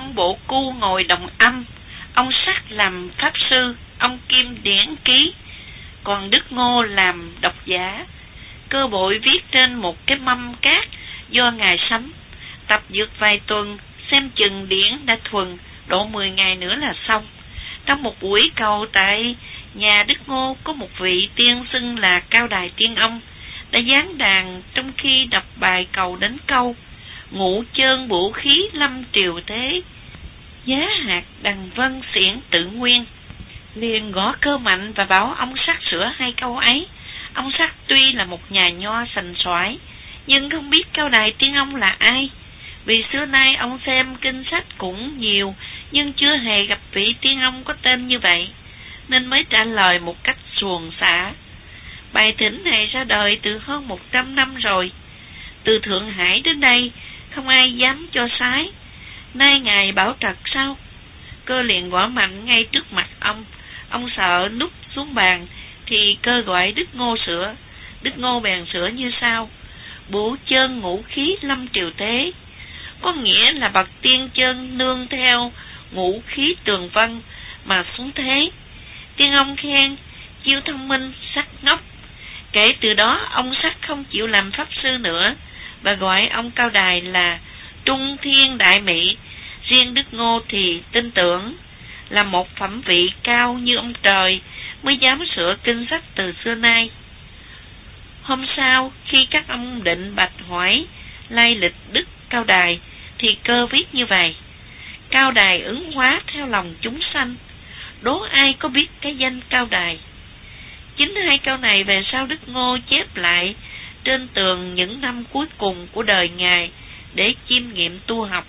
ông Bộ Cu ngồi đồng âm, ông Sắc làm pháp sư, ông Kim điển ký, còn Đức Ngô làm độc giả. Cơ Bội viết trên một cái mâm cát do ngài sắm, tập dược vài tuần, xem chừng điển đã thuần, độ 10 ngày nữa là xong. Trong một buổi cầu tại nhà Đức Ngô, có một vị tiên xưng là Cao Đài Tiên Ông đã giáng đàn trong khi đọc bài cầu đến câu ngũ chơn vũ khí lâm triều thế, giá hạt đằng vân xiển tự nguyên. Liền gõ cơ mạnh và bảo ông Sắc sửa hai câu ấy. Ông Sắc tuy là một nhà nho sành soái, nhưng không biết Cao Đài Tiên Ông là ai, vì xưa nay ông xem kinh sách cũng nhiều, nhưng chưa hề gặp vị tiên ông có tên như vậy, nên mới trả lời một cách suồng xả. Bài thỉnh này ra đời từ hơn 100 năm rồi. Từ Thượng Hải đến đây, không ai dám cho sái. Nay ngài bảo trật sao? Cơ liền gõ mạnh ngay trước mặt ông. Ông sợ núp xuống bàn, thì Cơ gọi Đức Ngô sửa. Đức Ngô bèn sửa như sau: Bủ chơn ngũ khí lâm triều thế, có nghĩa là bậc tiên chân nương theo ngũ khí tường vân mà xuống thế. Tiên ông khen chiêu thông minh, sắc ngốc. Kể từ đó ông Sắc không chịu làm pháp sư nữa, và gọi ông Cao Đài là Trung Thiên Đại Mỹ. Riêng Đức Ngô thì tin tưởng là một phẩm vị cao như ông trời mới dám sửa kinh sách từ xưa nay. Hôm sau, khi các ông định bạch hỏi lai lịch Đức Cao Đài, thì Cơ viết như vậy: Cao Đài ứng hóa theo lòng chúng sanh, đố ai có biết cái danh Cao Đài. Chính hai câu này về sau Đức Ngô chép lại trên tường những năm cuối cùng của đời ngài để chiêm nghiệm tu học.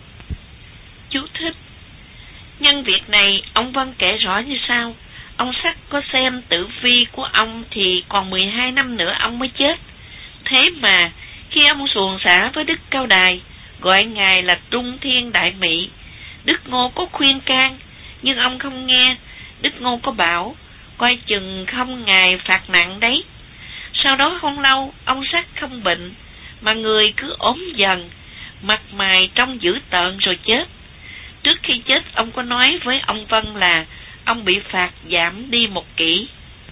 Chú thích: nhân việc này ông Vân kể rõ như sau: ông Sắc có xem tử vi của ông thì còn 12 năm nữa ông mới chết. Thế mà khi ông xuồng xả với Đức Cao Đài, gọi ngài là Trung Thiên Đại Mỹ, Đức Ngô có khuyên can, nhưng ông không nghe. Đức Ngô có bảo coi chừng không ngài phạt nặng đấy. Sau đó không lâu, ông Sắc không bệnh, mà người cứ ốm dần, mặt mày trông dữ tợn rồi chết. Trước khi chết, ông có nói với ông Vân là ông bị phạt giảm đi 1 kỷ.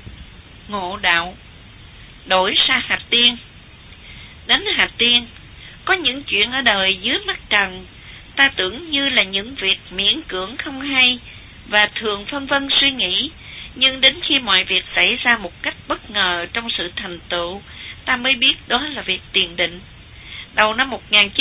Ngộ đạo. Đổi sa Hạt Tiên. Đánh Hạt Tiên. Có những chuyện ở đời dưới mắt trần, ta tưởng như là những việc miễn cưỡng không hay, và thường phân vân suy nghĩ, nhưng đến khi mọi việc xảy ra một cách bất ngờ trong sự thành tựu, ta mới biết đó là việc tiền định. Đầu năm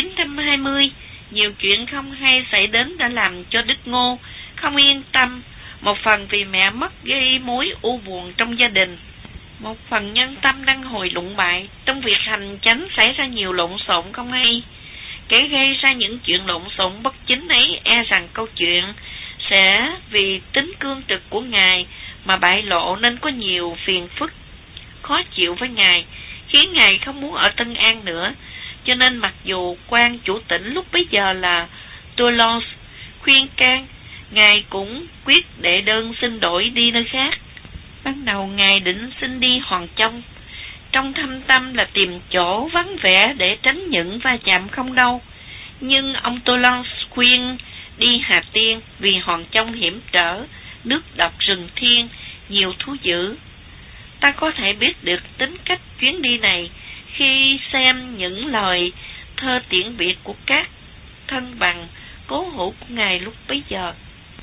1920, nhiều chuyện không hay xảy đến đã làm cho Đức Ngô không yên tâm, một phần vì mẹ mất gây mối u buồn trong gia đình, một phần nhân tâm đang hồi lụng bại. Trong việc hành chánh xảy ra nhiều lộn xộn không hay. Kẻ gây ra những chuyện lộn xộn bất chính ấy e rằng câu chuyện sẽ vì tính cương trực của ngài mà bại lộ, nên có nhiều phiền phức khó chịu với ngài, khiến ngài không muốn ở Tân An nữa. Cho nên mặc dù quan chủ tỉnh lúc bấy giờ là Toulouse khuyên can, ngài cũng quyết đệ đơn xin đổi đi nơi khác. Ban đầu ngài định xin đi Hoàng Châu, trong thâm tâm là tìm chỗ vắng vẻ để tránh những va chạm không đâu. Nhưng ông Toulouse khuyên đi Hà Tiên vì Hoàng Châu hiểm trở, nước độc rừng thiên, nhiều thú dữ. Ta có thể biết được tính cách chuyến đi này khi xem những lời thơ tiễn biệt của các thân bằng cố hữu của ngài lúc bấy giờ.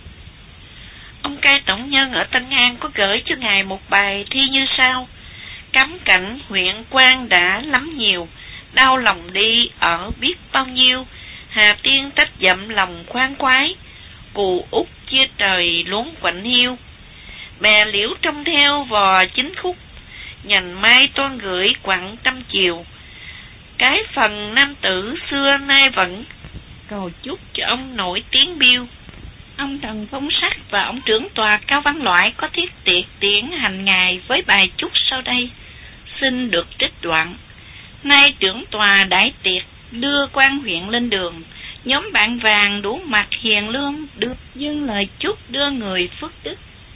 Ông cai tổng nhân ở Tân An có gửi cho ngài một bài thi như sau: cấm cảnh huyện quan đã lắm nhiều, đau lòng đi ở biết bao nhiêu. Hà Tiên trách dậm lòng khoan khoái, cù út chia trời luống quạnh hiu. Bè liễu trông theo vò chính khúc, nhành mai toan gửi quặng trăm chiều. Cái phần nam tử xưa nay vẫn cầu chúc cho ông nổi tiếng biêu. Ông Trần Phong Sắc và ông trưởng tòa Cao Văn Loại có thiết tiệc tiễn hành ngài với bài chúc sau đây, xin được trích đoạn. Nay trưởng tòa đãi tiệc đưa quan huyện lên đường, nhóm bạn vàng đủ mặt hiền lương được dâng lời chúc đưa người phước đức.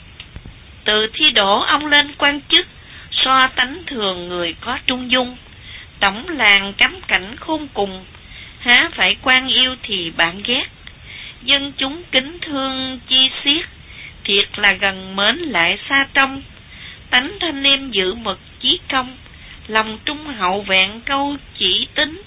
Từ thi đỗ ông lên quan chức, so tánh thường người có trung dung. Tổng làng cấm cảnh khôn cùng, há phải quan yêu thì bạn ghét. dân chúng kính thương chi xiết, thiệt là gần mến lại xa trông. Tánh thanh liêm giữ mực chí công, lòng trung hậu vẹn câu chỉ tính.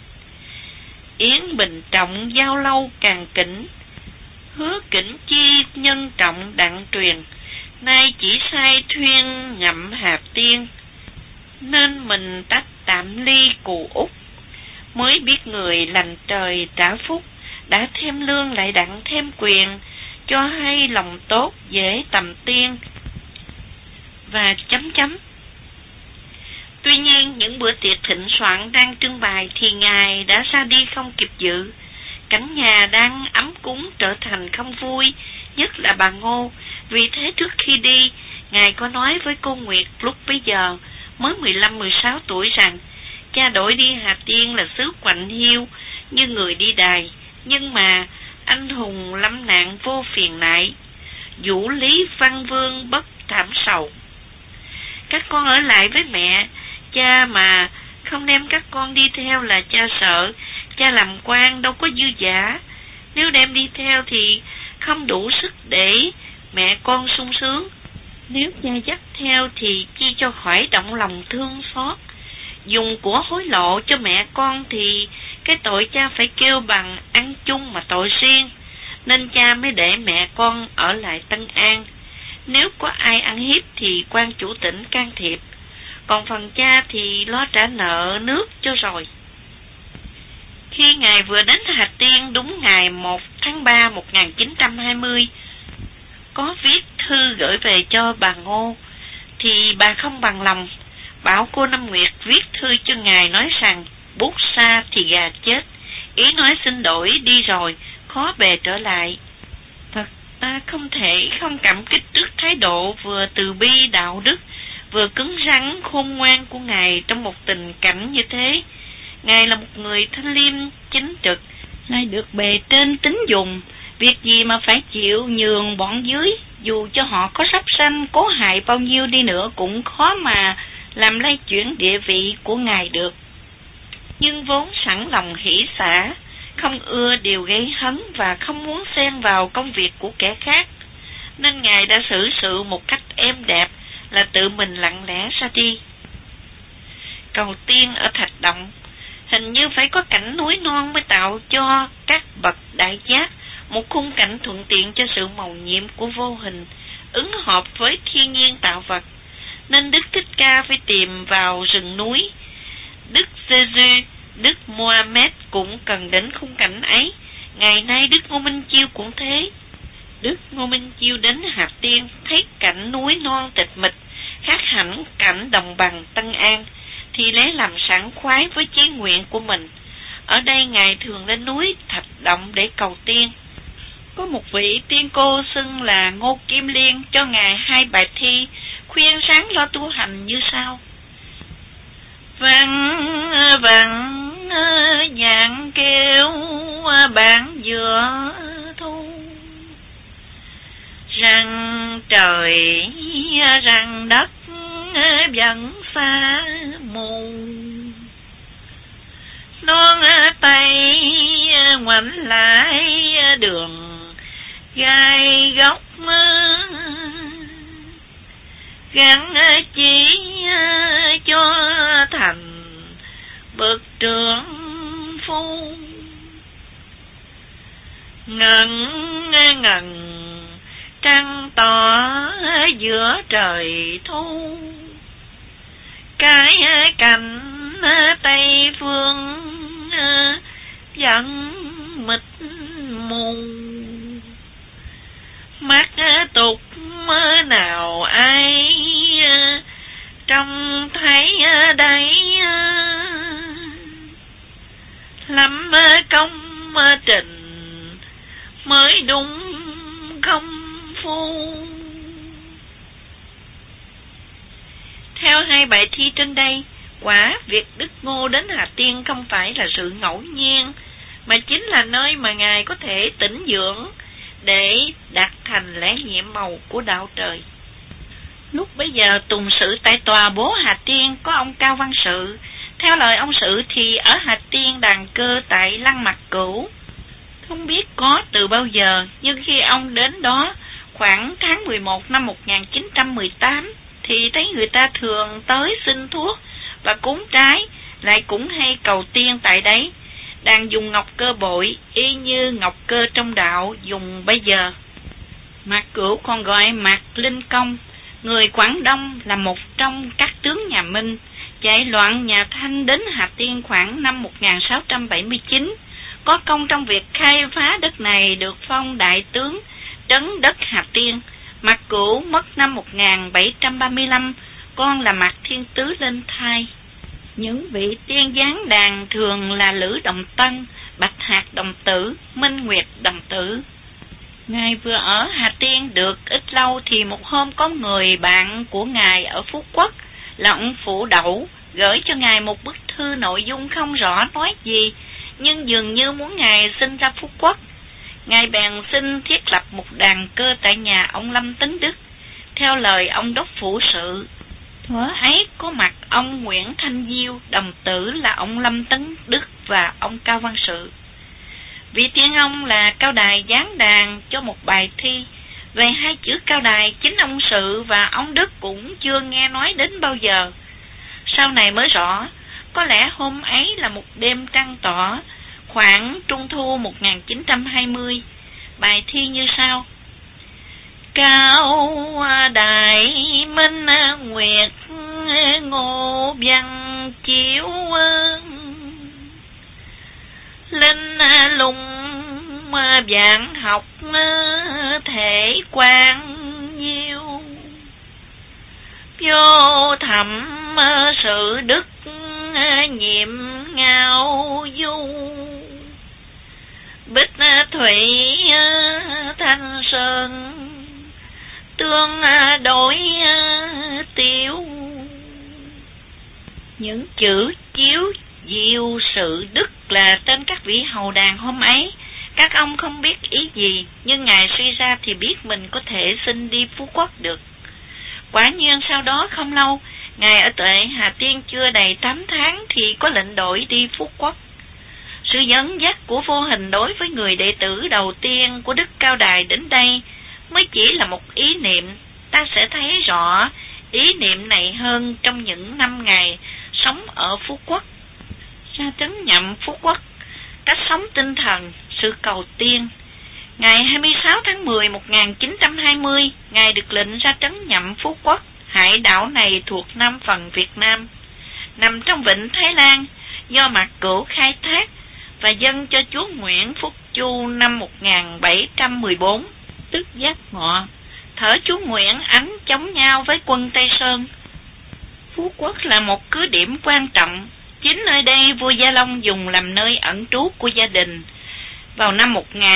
Yến bình trọng giao lâu càng kỉnh, hứa kỉnh chi nhân trọng đặng truyền. Nay chỉ sai thuyên ngậm hạp tiên, nên mình tách tạm ly cù út. Mới biết người lành trời trả phúc, đã thêm lương lại đặng thêm quyền, cho hay lòng tốt dễ tầm tiên. Và chấm chấm. Tuy nhiên những bữa tiệc thịnh soạn đang trưng bày thì ngài đã ra đi không kịp dự. Cảnh nhà đang ấm cúng trở thành không vui, nhất là bà Ngô. Vì thế trước khi đi, ngài có nói với cô Nguyệt lúc bấy giờ mới 15-16 tuổi rằng cha đổi đi Hà Tiên là xứ quạnh hiu như người đi đài, nhưng mà anh hùng lâm nạn vô phiền nại, vũ lý văn vương bất thảm sầu. Các con ở lại với mẹ, cha mà không đem các con đi theo là cha sợ cha làm quan đâu có dư dả. Nếu đem đi theo thì không đủ sức để mẹ con sung sướng. Nếu cha dắt theo thì chi cho khỏi động lòng thương xót. Dùng của hối lộ cho mẹ con thì cái tội cha phải kêu bằng ăn chung mà tội riêng, nên cha mới để mẹ con ở lại Tân An. Nếu có ai ăn hiếp thì quan chủ tỉnh can thiệp, còn phần cha thì lo trả nợ nước cho rồi. Khi ngài vừa đến Hà Tiên đúng ngày 1 tháng 3 1920, có viết thư gửi về cho bà Ngô, thì bà không bằng lòng, bảo cô Năm Nguyệt viết thư cho ngài nói rằng bút xa thì gà chết, ý nói xin đổi đi rồi, khó bề trở lại. Thật ta không thể không cảm kích trước thái độ vừa từ bi đạo đức, vừa cứng rắn khôn ngoan của ngài trong một tình cảnh như thế. Ngài là một người thanh liêm chính trực, ngài được bề trên tín dùng, việc gì mà phải chịu nhường bọn dưới, dù cho họ có sắp sanh cố hại bao nhiêu đi nữa cũng khó mà làm lay chuyển địa vị của ngài được. Nhưng vốn sẵn lòng hỷ xả, không ưa điều gây hấn và không muốn xen vào công việc của kẻ khác, nên ngài đã xử sự một cách êm đẹp, là tự mình lặng lẽ ra đi. Cầu tiên ở Thạch Động, hình như phải có cảnh núi non mới tạo cho các bậc đại giác một khung cảnh thuận tiện cho sự mầu nhiệm của vô hình, ứng hợp với thiên nhiên tạo vật, nên Đức Thích Ca phải tìm vào rừng núi. Đức Giê-xu, Đức Mohammed cũng cần đến khung cảnh ấy. Ngày nay Đức Ngô Minh Chiêu cũng thế. Đức Ngô Minh Chiêu đến Hà Tiên thấy cảnh núi non tịch mịch, khác hẳn cảnh đồng bằng Tân An, thì lấy làm sảng khoái với chí nguyện của mình. Ở đây ngài thường lên núi Thạch Động để cầu tiên. Có một vị tiên cô xưng là Ngô Kim Liên cho ngài 2 bài thi khuyên sáng lo tu hành như sau: vang vang nhạn kêu bản dừa thu, rằng trời rằng đất vẫn xa mù, non tay ngoảnh lại đường gai góc, gắn chỉ cho thành bậc trưởng phu. Ngần ngần trăng tỏ giữa trời thu, cái cành Tây Phương vẫn mịt mù. Mắt tục nào ai trông thấy đây, lắm công trình mới đúng công phu. Theo 2 bài thi trên đây, quả việc Đức Ngô đến Hà Tiên không phải là sự ngẫu nhiên, mà chính là nơi mà ngài có thể tĩnh dưỡng để đạt thành lẽ nhiệm màu của đạo trời. Lúc bấy giờ tùng sự tại tòa bố Hà Tiên có ông Cao Văn Sự. Theo lời ông Sự thì ở Hà Tiên đàn cơ tại Lăng Mặc Cửu. Không biết có từ bao giờ, nhưng khi ông đến đó khoảng tháng 11 năm 1918 thì thấy người ta thường tới xin thuốc và cúng trái, lại cũng hay cầu tiên tại đấy. Đang dùng ngọc cơ bội y như ngọc cơ trong đạo dùng bây giờ. Mạc Cửu còn gọi Mạc Linh Công, người Quảng Đông, là một trong các tướng nhà Minh, chạy loạn nhà Thanh đến Hà Tiên khoảng năm 1679, có công trong việc khai phá đất này, được phong đại tướng trấn đất Hà Tiên. Mạc Cửu mất năm 1735, con là Mạc Thiên Tứ lên thai. Những vị tiên giáng đàn thường là Lữ Đồng Tân, Bạch Hạc Đồng Tử, Minh Nguyệt Đồng Tử. Ngài vừa ở Hà Tiên được ít lâu thì một hôm có người bạn của Ngài ở Phú Quốc là ông Phụ Đậu gửi cho Ngài một bức thư nội dung không rõ nói gì, nhưng dường như muốn Ngài xin ra Phú Quốc. Ngài bèn xin thiết lập một đàn cơ tại nhà ông Lâm Tấn Đức, theo lời ông đốc phủ sự. Thuở ấy có mặt ông Nguyễn Thanh Diêu, đồng tử là ông Lâm Tấn Đức và ông Cao Văn Sự. Vị tiên ông là cao đài giáng đàn cho một bài thi. Về hai chữ cao đài, chính ông Sự và ông Đức cũng chưa nghe nói đến bao giờ. Sau này mới rõ, có lẽ hôm ấy là một đêm trăng tỏ, khoảng Trung thu 1920. Bài thi như sau: Cao đại minh nguyệt ngô văn chiếu, linh lung vạn học thể quan nhiêu, vô thẩm sự đức nhiệm ngao du, bích thủy thanh sơn tương đối tiêu. Những chữ chiếu diệu sự đức là tên các vị hầu đàn hôm ấy. Các ông không biết ý gì, nhưng Ngài suy ra thì biết mình có thể xin đi Phú Quốc được. Quả nhiên sau đó không lâu, Ngài ở tại Hà Tiên chưa đầy 8 tháng thì có lệnh đổi đi Phú Quốc. Sự dẫn dắt của vô hình đối với người đệ tử đầu tiên của Đức Cao Đài đến đây mới chỉ là một ý niệm. Ta sẽ thấy rõ ý niệm này hơn trong những năm ngày sống ở Phú Quốc. Ra trấn nhậm Phú Quốc, cách sống tinh thần, sự cầu tiên. Ngày 26 tháng 10 1920, Ngài được lệnh ra trấn nhậm Phú Quốc. Hải đảo này thuộc Nam phần Việt Nam, nằm trong vịnh Thái Lan, do Mạc Cửu khai thác và dâng cho chúa Nguyễn Phúc Chu năm 1714, tức Giáp Ngọ. Thở chúa Nguyễn ánh chống nhau với quân Tây Sơn. Phú Quốc là một cứ điểm quan trọng. Chính nơi đây vua Gia Long dùng làm nơi ẩn trú của gia đình vào năm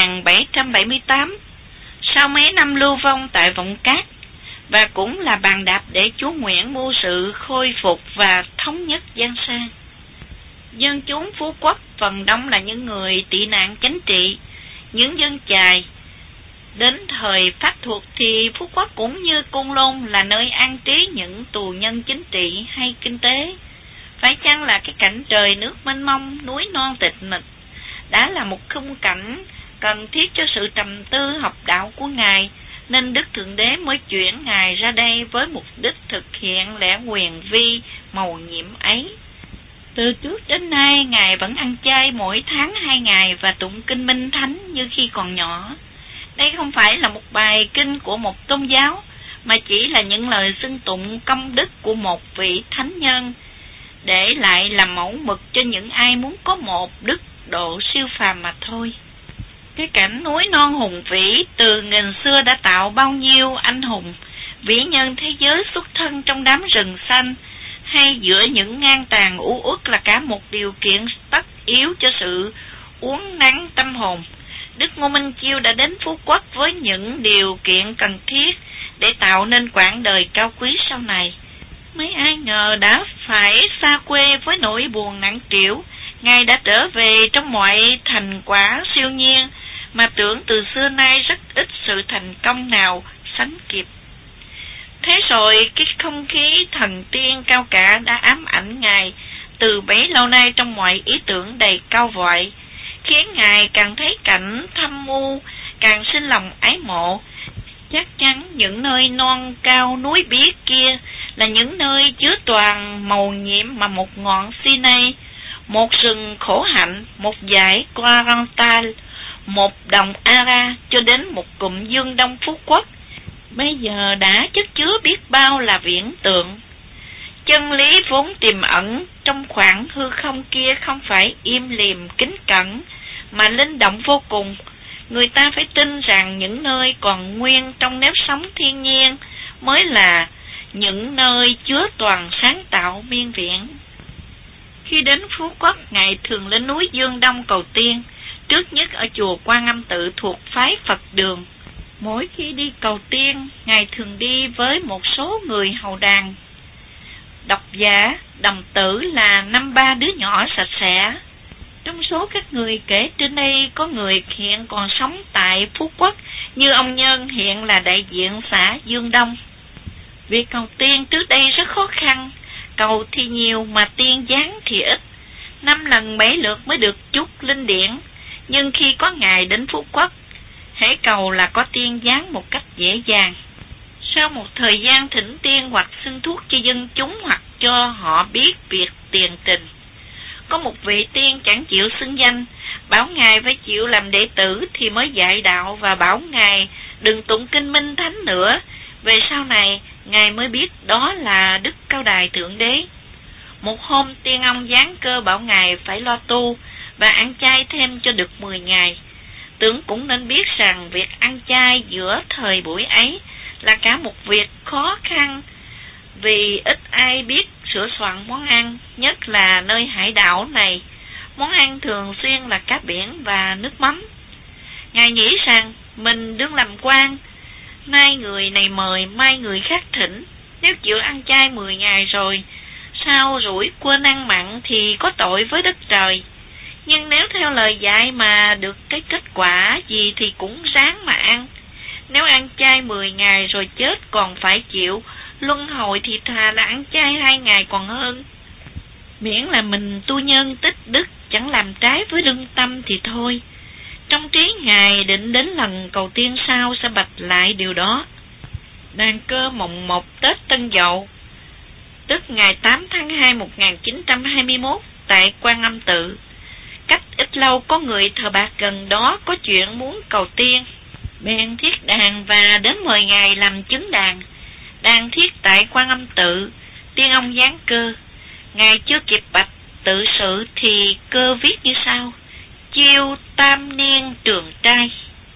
1778, sau mấy năm lưu vong tại Vọng Cát, và cũng là bàn đạp để chúa Nguyễn mưu sự khôi phục và thống nhất Giang Sang. Dân chúng Phú Quốc phần đông là những người tị nạn chính trị, những dân chài. Đến thời Pháp thuộc thì Phú Quốc cũng như Côn Lôn là nơi an trí những tù nhân chính trị hay kinh tế. Phải chăng là cái cảnh trời nước mênh mông, núi non tịch mịch đã là một khung cảnh cần thiết cho sự trầm tư học đạo của Ngài, nên Đức Thượng Đế mới chuyển Ngài ra đây với mục đích thực hiện lẽ huyền vi mầu nhiệm ấy. Từ trước đến nay, Ngài vẫn ăn chay mỗi tháng 2 ngày và tụng kinh Minh Thánh như khi còn nhỏ. Đây không phải là một bài kinh của một tôn giáo, mà chỉ là những lời xưng tụng công đức của một vị thánh nhân, để lại làm mẫu mực cho những ai muốn có một đức độ siêu phàm mà thôi. Cái cảnh núi non hùng vĩ từ nghìn xưa đã tạo bao nhiêu anh hùng, vĩ nhân thế giới xuất thân trong đám rừng xanh, hay giữa những ngang tàn u uất là cả một điều kiện tất yếu cho sự uốn nắn tâm hồn. Đức Ngô Minh Chiêu đã đến Phú Quốc với những điều kiện cần thiết để tạo nên quãng đời cao quý sau này. Mấy ai ngờ đã phải xa quê với nỗi buồn nặng trĩu, Ngài đã trở về trong mọi thành quả siêu nhiên mà tưởng từ xưa nay rất ít sự thành công nào sánh kịp. Thế rồi cái không khí thần tiên cao cả đã ám ảnh Ngài từ bấy lâu nay trong mọi ý tưởng đầy cao vọi, khiến Ngài càng thấy cảnh thâm âm u, càng sinh lòng ái mộ. Chắc chắn những nơi non cao núi biếc kia là những nơi chứa toàn màu nhiệm mà một ngọn Sinai, một rừng khổ hạnh, một dải Quarantal, một đồng Ara cho đến một cụm dương đông phú quốc, bây giờ đã chất chứa biết bao là viễn tượng. Chân lý vốn tiềm ẩn trong khoảng hư không kia không phải im lìm kính cẩn, mà linh động vô cùng. Người ta phải tin rằng những nơi còn nguyên trong nếp sống thiên nhiên mới là những nơi chứa toàn sáng tạo miên viễn. Khi đến Phú Quốc, Ngài thường lên núi Dương Đông cầu tiên, trước nhất ở chùa Quan Âm Tự thuộc phái Phật Đường. Mỗi khi đi cầu tiên, Ngài thường đi với một số người hầu đàn. Độc giả, đồng tử là 5-3 đứa nhỏ sạch sẽ. Trong số các người kể trên đây có người hiện còn sống tại Phú Quốc, như ông Nhân hiện là đại diện xã Dương Đông. Việc cầu tiên trước đây rất khó khăn, cầu thì nhiều mà tiên giáng thì ít. 5 lần 7 lượt mới được chút linh điển. Nhưng khi có Ngài đến Phú Quốc, hễ cầu là có tiên giáng một cách dễ dàng. Sau một thời gian thỉnh tiên hoặc xin thuốc cho dân chúng hoặc cho họ biết việc tiền tình, có một vị tiên chẳng chịu xưng danh, bảo Ngài phải chịu làm đệ tử thì mới dạy đạo, và bảo Ngài đừng tụng kinh Minh Thánh nữa. Về sau này, Ngài mới biết đó là Đức Cao Đài Thượng Đế. Một hôm, tiên ông giáng cơ bảo Ngài phải lo tu và ăn chay thêm cho được 10 ngày. Tưởng cũng nên biết rằng việc ăn chay giữa thời buổi ấy là cả một việc khó khăn, vì ít ai biết sửa soạn món ăn, nhất là nơi hải đảo này. Món ăn thường xuyên là cá biển và nước mắm. Ngài nghĩ rằng mình đương làm quan, nay người này mời, mai người khác thỉnh. Nếu chịu ăn chay 10 ngày rồi, sao rủi quên ăn mặn thì có tội với đất trời. Nhưng nếu theo lời dạy mà được cái kết quả gì thì cũng ráng mà ăn. Nếu ăn chay 10 ngày rồi chết còn phải chịu luân hồi thì thà là ăn chay 2 ngày còn hơn. Miễn là mình tu nhân tích đức, chẳng làm trái với lương tâm thì thôi. Trong trí Ngài định đến lần cầu tiên sau sẽ bạch lại điều đó. Đàn cơ mồng 1 Tết Tân Dậu, tức ngày 8 tháng 2 1921 tại Quan Âm Tự. Cách ít lâu có người thờ bạc gần đó có chuyện muốn cầu tiên, bèn thiết đàn và đến mời Ngài làm chứng đàn. Đàn thiết tại Quan Âm Tự, tiên ông giáng cơ. Ngài chưa kịp bạch tự sự thì cơ viết như sau: chiêu tam niên trường trai.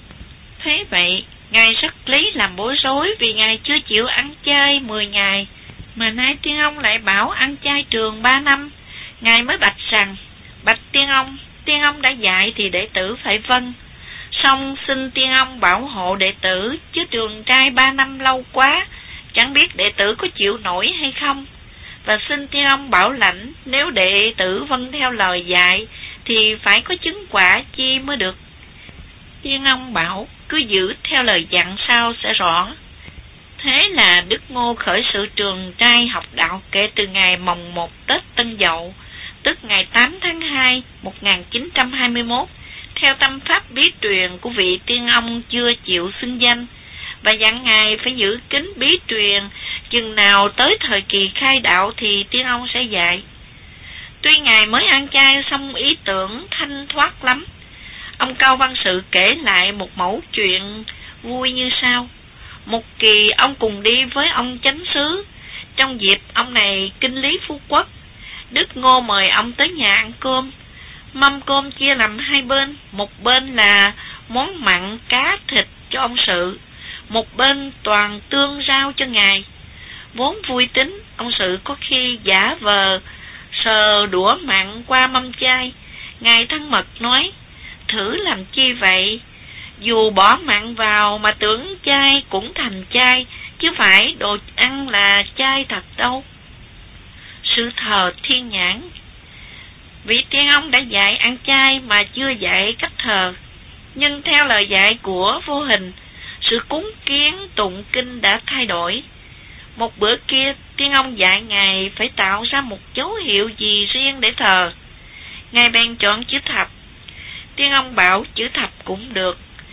Thế vậy, Ngài rất lấy làm bối rối vì Ngài chưa chịu ăn chay 10 ngày, mà nay tiên ông lại bảo ăn chay trường 3 năm. Ngài mới bạch rằng: bạch tiên ông đã dạy thì đệ tử phải vâng. Song xin tiên ông bảo hộ đệ tử, chứ trường trai 3 năm lâu quá, chẳng biết đệ tử có chịu nổi hay không. Và xin tiên ông bảo lãnh, nếu đệ tử vâng theo lời dạy thì phải có chứng quả chi mới được. Tiên ông bảo cứ giữ theo lời dặn sau sẽ rõ. Thế là Đức Ngô khởi sự trường trai học đạo kể từ ngày mồng 1 Tết Tân Dậu, tức ngày 8 tháng 2 1921, theo tâm pháp bí truyền của vị tiên ông chưa chịu xưng danh, và dặn Ngài phải giữ kín bí truyền, chừng nào tới thời kỳ khai đạo thì tiên ông sẽ dạy. Tuy Ngài mới ăn chay xong ý tưởng thanh thoát lắm. Ông Cao Văn Sự kể lại một mẩu chuyện vui như sau. Một kỳ ông cùng đi với ông chánh xứ. Trong dịp ông này kinh lý Phú Quốc, Đức Ngô mời ông tới nhà ăn cơm. Mâm cơm chia làm 2 bên, một bên là món mặn cá thịt cho ông Sự, một bên toàn tương rau cho Ngài. Vốn vui tính, ông Sự có khi giả vờ sờ đũa mặn qua mâm chay. Ngài thân mật nói: thử làm chi vậy? Dù bỏ mặn vào mà tưởng chay cũng thành chay, chứ phải đồ ăn là chay thật đâu. Sự thờ thiên nhãn. Vị tiên ông đã dạy ăn chay mà chưa dạy cách thờ. Nhưng theo lời dạy của vô hình, sự cúng kiến tụng kinh đã thay đổi. Một bữa kia, tiên ông dạy Ngài phải tạo ra một dấu hiệu gì riêng để thờ. Ngài bèn chọn chữ thập. Tiên ông bảo chữ thập cũng được,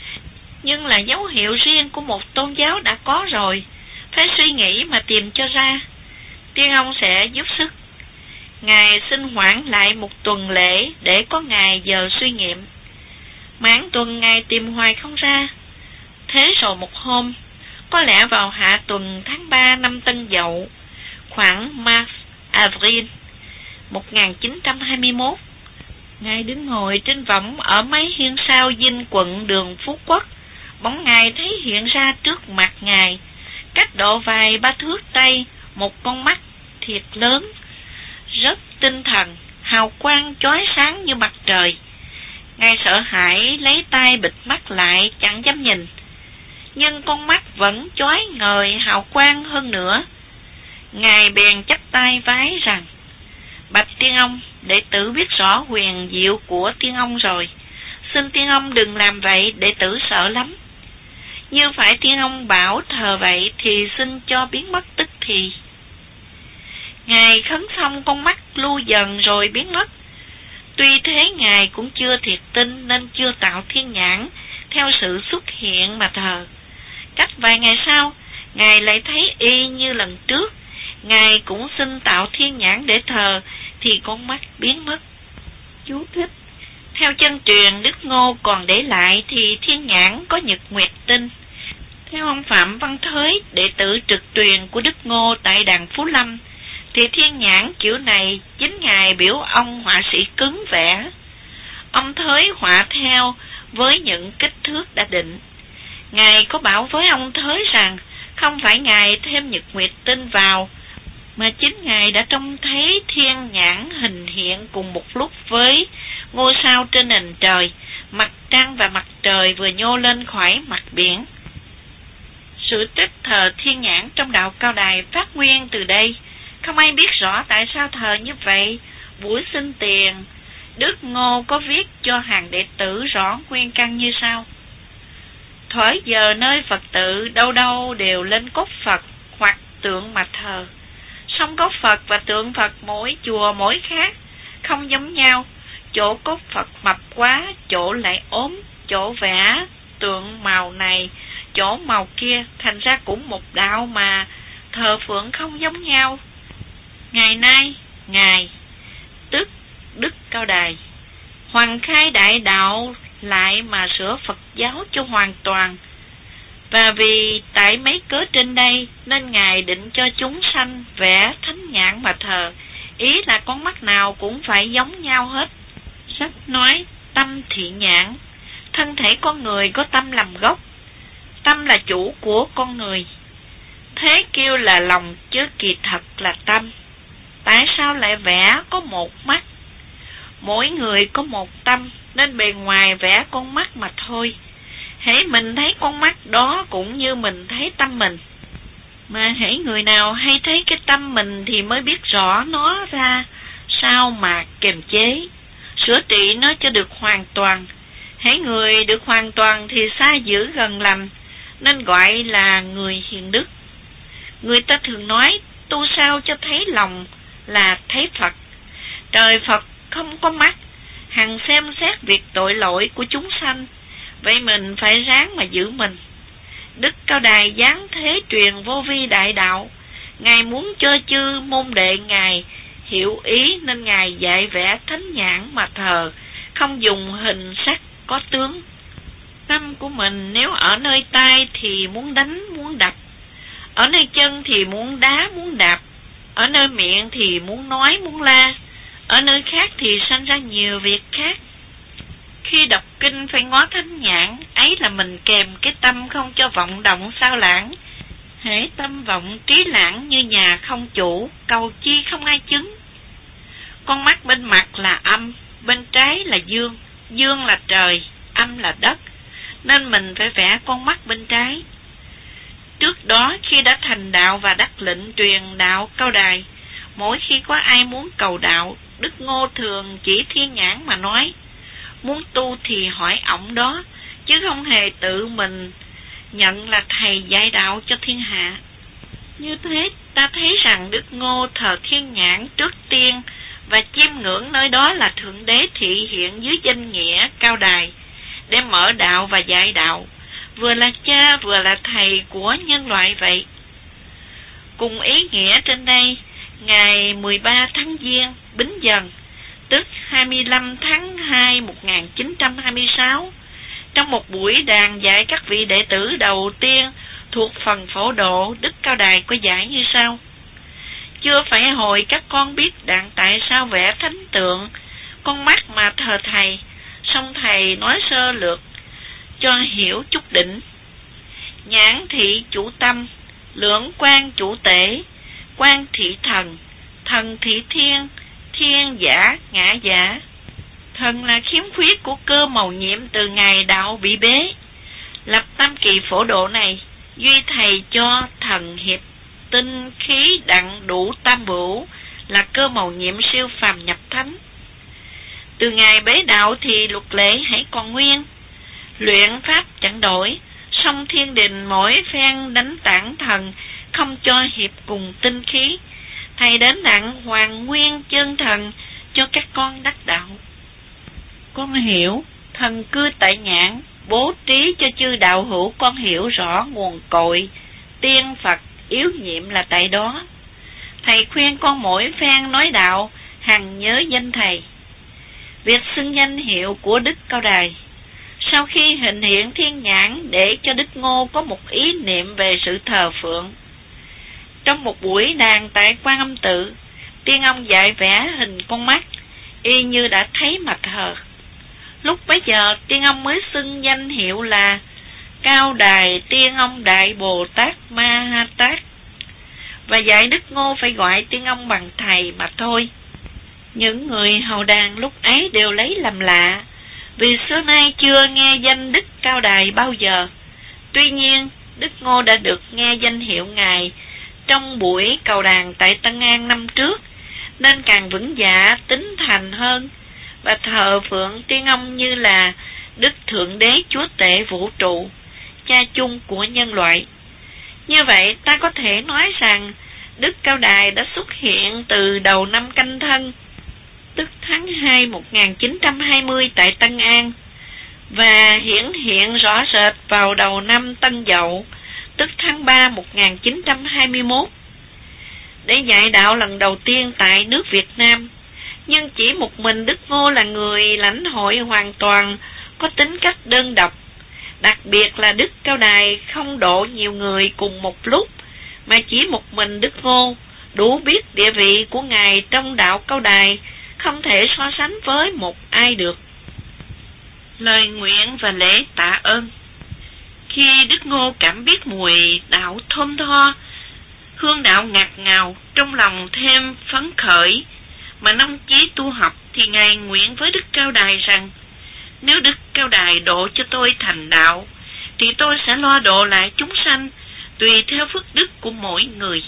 nhưng là dấu hiệu riêng của một tôn giáo đã có rồi, phải suy nghĩ mà tìm cho ra. Tiên ông sẽ giúp sức. Ngài xin hoãn lại một tuần lễ để có ngày giờ suy nghiệm. Mãn tuần Ngài tìm hoài không ra. Thế rồi một hôm, có lẽ vào hạ tuần tháng 3 năm Tân Dậu, khoảng Mars-Avril 1921, Ngài đứng ngồi trên võng ở mấy hiên sau dinh quận đường Phú Quốc. Bóng Ngài thấy hiện ra trước mặt Ngài, cách độ vài ba thước tay, một con mắt thiệt lớn, rất tinh thần, hào quang chói sáng như mặt trời. Ngài sợ hãi lấy tay bịt mắt lại, chẳng dám nhìn. Nhưng con mắt vẫn chói ngời hào quang hơn nữa. Ngài bèn chắp tay vái rằng: Bạch Tiên ông, đệ tử biết rõ huyền diệu của Tiên ông rồi. Xin Tiên ông đừng làm vậy, đệ tử sợ lắm. Như phải Tiên ông bảo thờ vậy thì xin cho biến mất tức thì. Ngài khấn xong, con mắt lưu dần rồi biến mất. Tuy thế Ngài cũng chưa thiệt tin nên chưa tạo thiên nhãn theo sự xuất hiện mà thờ. Cách vài ngày sau, Ngài lại thấy y như lần trước. Ngài cũng xin tạo thiên nhãn để thờ thì con mắt biến mất. Chú thích: theo chân truyền Đức Ngô còn để lại thì thiên nhãn có nhật nguyệt tinh. Theo ông Phạm Văn Thới, đệ tử trực truyền của Đức Ngô tại đàn Phú Lâm, thì thiên nhãn kiểu này chính Ngài biểu ông họa sĩ cứng vẽ. Ông Thới họa theo với những kích thước đã định. Ngài có bảo với ông Thới rằng không phải Ngài thêm nhật nguyệt tinh vào, mà chính Ngài đã trông thấy thiên nhãn hình hiện cùng một lúc với ngôi sao trên nền trời, mặt trăng và mặt trời vừa nhô lên khỏi mặt biển. Sự tích thờ thiên nhãn trong đạo Cao Đài phát nguyên từ đây. Không ai biết rõ tại sao thờ như vậy. Buổi xin tiền, Đức Ngô có viết cho hàng đệ tử rõ nguyên căn như sau: thuở giờ nơi Phật tự đâu đâu đều lên cốt Phật hoặc tượng mà thờ. Song cốt Phật và tượng Phật mỗi chùa mỗi khác, không giống nhau. Chỗ cốt Phật mập quá, chỗ lại ốm, chỗ vẽ tượng màu này, chỗ màu kia, thành ra cũng một đạo mà thờ phượng không giống nhau. Ngày nay, Ngài, tức Đức Cao Đài, hoàn khai đại đạo lại mà sửa Phật giáo cho hoàn toàn. Và vì tại mấy cớ trên đây nên Ngài định cho chúng sanh vẽ thánh nhãn mà thờ, ý là con mắt nào cũng phải giống nhau hết. Sách nói tâm thị nhãn, thân thể con người có tâm làm gốc, tâm là chủ của con người. Thế kêu là lòng chứ kỳ thật là tâm. Tại sao lại vẽ có một mắt? Mỗi người có một tâm nên bề ngoài vẽ con mắt mà thôi. Hễ mình thấy con mắt đó cũng như mình thấy tâm mình. Mà hễ người nào hay thấy cái tâm mình thì mới biết rõ nó ra sao mà kiềm chế, sửa trị nó cho được hoàn toàn. Hễ người được hoàn toàn thì xa dữ gần lành, nên gọi là người hiền đức. Người ta thường nói tu sao cho thấy lòng là thấy Phật. Trời Phật không có mắt, hằng xem xét việc tội lỗi của chúng sanh, vậy mình phải ráng mà giữ mình. Đức Cao Đài giáng thế truyền vô vi đại đạo. Ngài muốn cho chư môn đệ Ngài hiểu ý nên Ngài dạy vẽ thánh nhãn mà thờ, không dùng hình sắc có tướng. Tâm của mình nếu ở nơi tai thì muốn đánh muốn đập, ở nơi chân thì muốn đá muốn đạp, ở nơi miệng thì muốn nói muốn la, ở nơi khác thì sanh ra nhiều việc khác. Khi đọc kinh phải ngó thánh nhãn, ấy là mình kèm cái tâm không cho vọng động sao lãng. Hễ tâm vọng trí lãng như nhà không chủ, cầu chi không ai chứng. Con mắt bên mặt là âm, bên trái là dương, dương là trời, âm là đất, nên mình phải vẽ con mắt bên trái. Trước đó khi đã thành đạo và đắc lệnh truyền đạo Cao Đài, mỗi khi có ai muốn cầu đạo, Đức Ngô thường chỉ thiên nhãn mà nói. Muốn tu thì hỏi ổng đó, chứ không hề tự mình nhận là thầy dạy đạo cho thiên hạ. Như thế ta thấy rằng Đức Ngô thờ thiên nhãn trước tiên và chiêm ngưỡng nơi đó là Thượng Đế thị hiện dưới danh nghĩa Cao Đài để mở đạo và dạy đạo. vừa là cha vừa là thầy của nhân loại vậy. Cùng ý nghĩa trên đây, ngày 13 tháng Giêng Bính Dần, tức 25 tháng 2 1926, trong một buổi đàn dạy các vị đệ tử đầu tiên thuộc phần phổ độ, Đức Cao Đài có giải như sau: chưa phải hồi các con biết đặng tại sao vẽ thánh tượng con mắt mà thờ thầy, song thầy nói sơ lược cho hiểu chút đỉnh. Nhãn thị chủ tâm, lưỡng quan chủ tể, quan thị thần, thần thị thiên, thiên giả ngã giả. Thần là khiếm khuyết của cơ mầu nhiệm từ ngày đạo bị bế. Lập tam kỳ phổ độ này, duy thầy cho thần hiệp tinh khí đặng đủ tam bửu, là cơ mầu nhiệm siêu phàm nhập thánh. Từ ngày bế đạo thì luật lệ hãy còn nguyên, luyện pháp chẳng đổi, song thiên đình mỗi phen đánh tản thần, không cho hiệp cùng tinh khí. Thầy đến đặng hoàn nguyên chân thần cho các con đắc đạo. Con hiểu, thần cư tại nhãn, bố trí cho chư đạo hữu con hiểu rõ nguồn cội, tiên Phật yếu nhiệm là tại đó. Thầy khuyên con mỗi phen nói đạo, hằng nhớ danh thầy. Việc xưng danh hiệu của Đức Cao Đài, sau khi hình hiện thiên nhãn để cho Đức Ngô có một ý niệm về sự thờ phượng. Trong một buổi đàn tại Quan Âm Tự, tiên ông dạy vẽ hình con mắt, y như đã thấy mà thờ. Lúc bấy giờ tiên ông mới xưng danh hiệu là Cao Đài Tiên Ông Đại Bồ Tát Ma Ha Tát, và dạy Đức Ngô phải gọi tiên ông bằng thầy mà thôi. Những người hầu đàn lúc ấy đều lấy làm lạ, vì xưa nay chưa nghe danh Đức Cao Đài bao giờ. Tuy nhiên Đức Ngô đã được nghe danh hiệu Ngài trong buổi cầu đàn tại Tân An năm trước, nên càng vững dạ tín thành hơn, và thờ phượng tiên ông như là Đức Thượng Đế Chúa Tể Vũ Trụ, cha chung của nhân loại. Như vậy ta có thể nói rằng Đức Cao Đài đã xuất hiện từ đầu năm Canh Thân, tức tháng 2 1920 tại Tân An, và hiển hiện rõ rệt vào đầu năm Tân Dậu, tức tháng 3 1921, để dạy đạo lần đầu tiên tại nước Việt Nam. Nhưng chỉ một mình Đức Ngô là người lãnh hội hoàn toàn có tính cách đơn độc. Đặc biệt là Đức Cao Đài không độ nhiều người cùng một lúc, mà chỉ một mình Đức Ngô đủ biết địa vị của Ngài trong đạo Cao Đài, không thể so sánh với một ai được. Lời nguyện và lễ tạ ơn. Khi Đức Ngô cảm biết mùi đạo thơm tho, hương đạo ngạt ngào, trong lòng thêm phấn khởi mà nông chí tu học, thì Ngài nguyện với Đức Cao Đài rằng: nếu Đức Cao Đài độ cho tôi thành đạo, thì tôi sẽ lo độ lại chúng sanh tùy theo phước đức của mỗi người.